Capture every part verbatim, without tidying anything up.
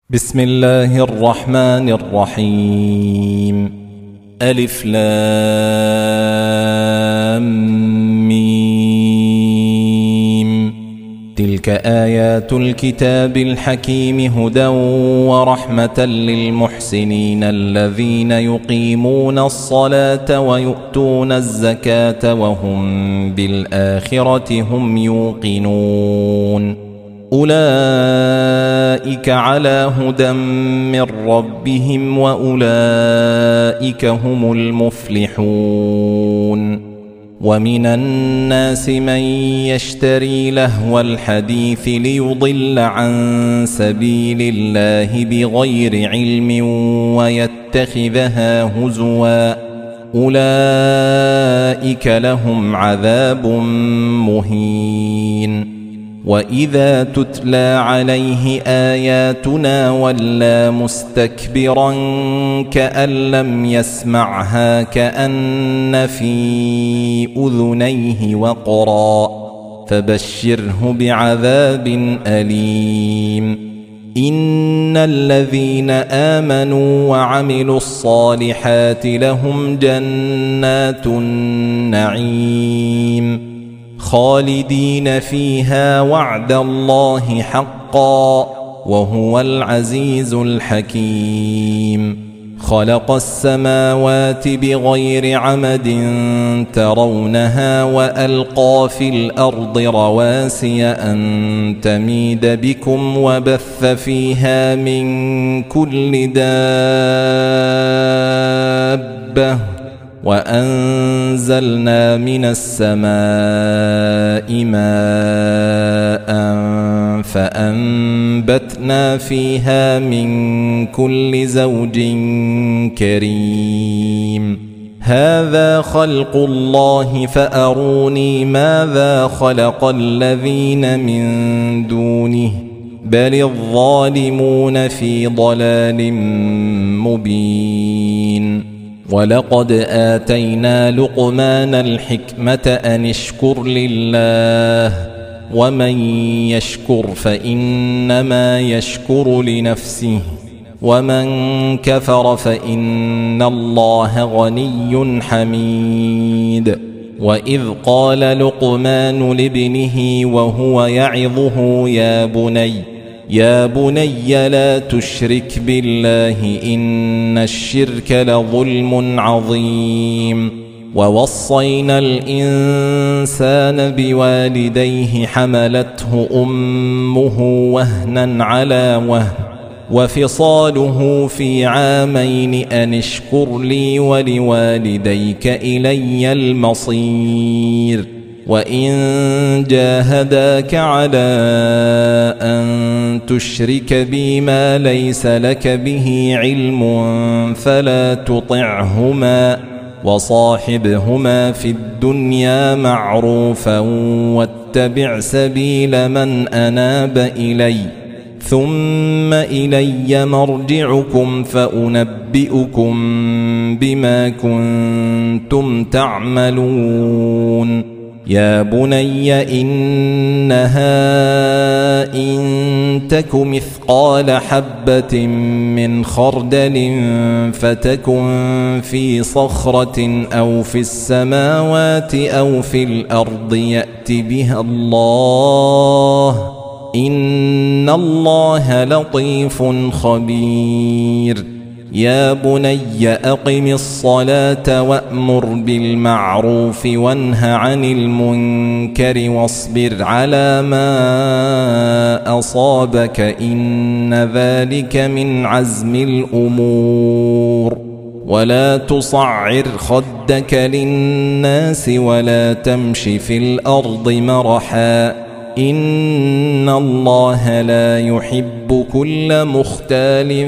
بسم الله الرحمن الرحيم. ألف لام ميم. تلك آيات الكتاب الحكيم هدى ورحمة للمحسنين الذين يقيمون الصلاة ويؤتون الزكاة وهم بالآخرة هم يوقنون. أولئك على هدى من ربهم وأولئك هم المفلحون. ومن الناس من يشتري لهو الحديث ليضل عن سبيل الله بغير علم ويتخذها هزوا أولئك لهم عذاب مهين. وإذا تتلى عليه آياتنا ولى مستكبرا كأن لم يسمعها كأن في أذنيه وقرا فبشره بعذاب أليم. إن الذين آمنوا وعملوا الصالحات لهم جنات النعيم خالدين فيها وعد الله حقا وهو العزيز الحكيم. خلق السماوات بغير عمد ترونها وألقى في الأرض رواسي أن تميد بكم وبث فيها من كل دابة وأنزلنا من السماء ماء فأنبتنا فيها من كل زوج كريم. هذا خلق الله فأروني ماذا خلق الذين من دونه بل الظالمون في ضلال مبين. ولقد آتينا لقمان الحكمة أن اشكر لله ومن يشكر فإنما يشكر لنفسه ومن كفر فإن الله غني حميد. وإذ قال لقمان لابنه وهو يعظه يا بني يا بني لا تشرك بالله إن الشرك لظلم عظيم. ووصينا الإنسان بوالديه حملته أمه وهنا على وهن وفصاله في عامين أن اشكر لي ولوالديك إلي المصير. وإن جاهداك على أن تشرك بي ما ليس لك به علم فلا تطعهما وصاحبهما في الدنيا معروفا واتبع سبيل من أناب إلي ثم إلي مرجعكم فأنبئكم بما كنتم تعملون. يا بني إنها إن تك مثقال حبة من خردل فتكن في صخرة أو في السماوات أو في الأرض يأت بها الله إن الله لطيف خبير. يا بني أقم الصلاة وأمر بالمعروف وانه عن المنكر واصبر على ما أصابك إن ذلك من عزم الأمور. ولا تصعر خدك للناس ولا تمش في الأرض مرحا إن الله لا يحب كل مختال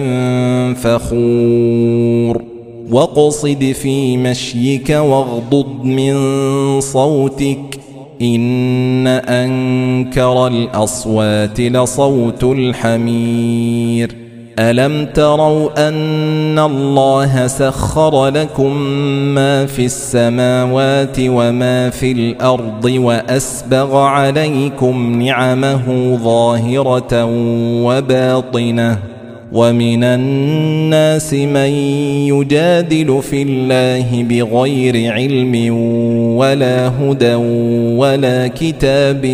فخور. واقصد في مشيك واغضض من صوتك إن أنكر الأصوات لصوت الحمير. ألم تروا أن الله سخر لكم ما في السماوات وما في الأرض وأسبغ عليكم نعمه ظاهرة وباطنة ومن الناس من يجادل في الله بغير علم ولا هدى ولا كتاب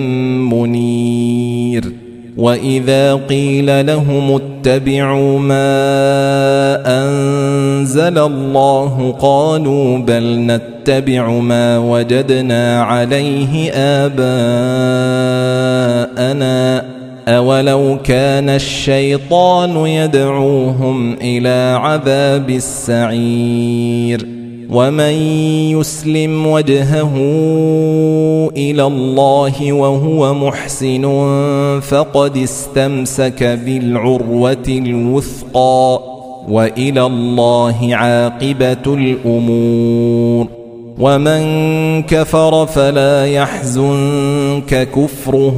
منير. وإذا قيل لهم اتبعوا ما أنزل الله قالوا بل نتبع ما وجدنا عليه آباءنا أولو كان الشيطان يدعوهم إلى عذاب السعير. ومن يسلم وجهه إلى الله وهو محسن فقد استمسك بالعروة الوثقى وإلى الله عاقبة الأمور. ومن كفر فلا يحزنك كفره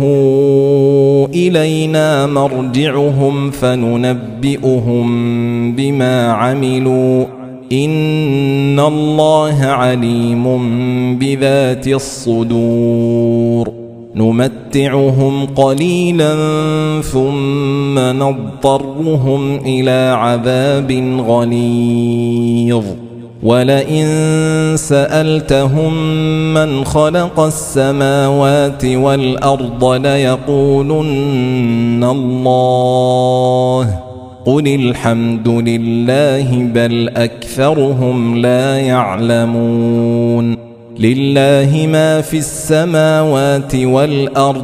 إلينا مرجعهم فننبئهم بما عملوا إن الله عليم بذات الصدور. نمتعهم قليلا ثم نضطرهم إلى عذاب غليظ. ولئن سألتهم من خلق السماوات والأرض ليقولن الله قل الحمد لله بل أكثرهم لا يعلمون. لله ما في السماوات والأرض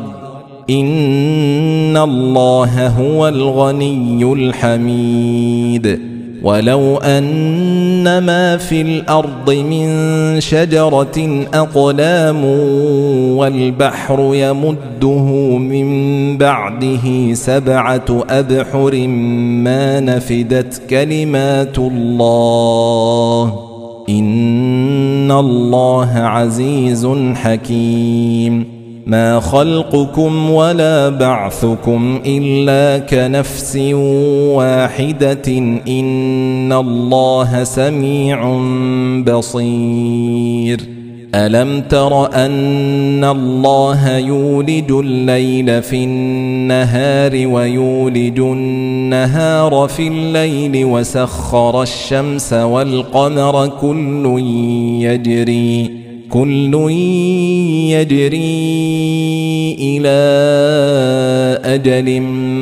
إن الله هو الغني الحميد. ولو أن ما في الأرض من شجرة أقلام والبحر يمده من بعده سبعة أبحر ما نفدت كلمات الله إن الله عزيز حكيم. ما خلقكم ولا بعثكم إلا كنفس واحدة إن الله سميع بصير. ألم تر أن الله يولج الليل في النهار ويولج النهار في الليل وسخر الشمس والقمر كل يجري كل يجري إلى أجل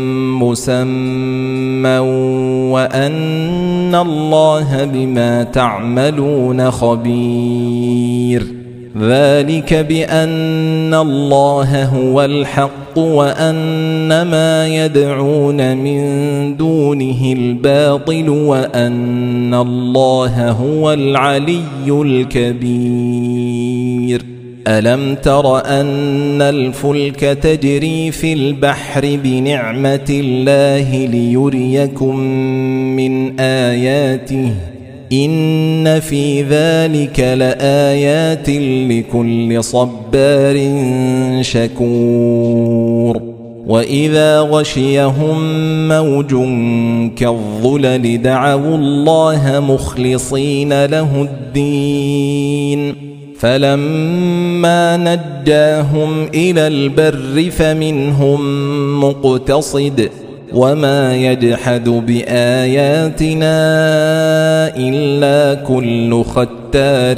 مسمى وأن الله بما تعملون خبير. ذلك بأن الله هو الحق وأن ما يدعون من دونه الباطل وأن الله هو العلي الكبير. ألم تر أن الفلك تجري في البحر بنعمة الله ليريكم من آياته إن في ذلك لآيات لكل صبار شكور. وإذا غشيهم موج كالظلل دعوا الله مخلصين له الدين فلما نجاهم إلى البر فمنهم مقتصد وما يجحد بآياتنا إلا كل ختار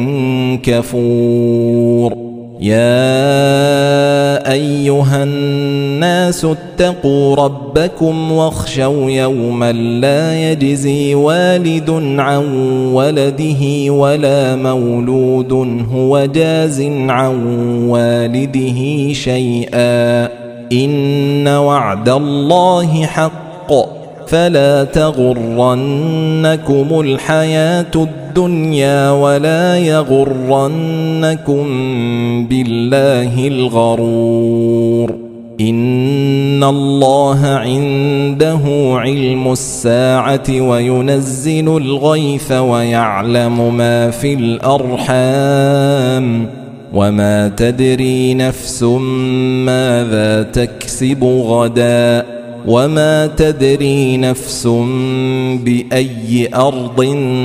كفور. يا أيها الناس اتقوا ربكم واخشوا يوما لا يجزي والد عن ولده ولا مولود هو جاز عن والده شيئا إن وعد الله حق فلا تغرنكم الحياة الدنيا ولا يغرنكم بالله الغرور. إن الله عنده علم الساعة وينزل الغيث ويعلم ما في الأرحام وما تدري نفس ماذا تكسب غدا وما تدري نفس بأي أرض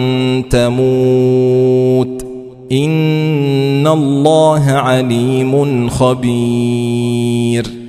تموت إن الله عليم خبير.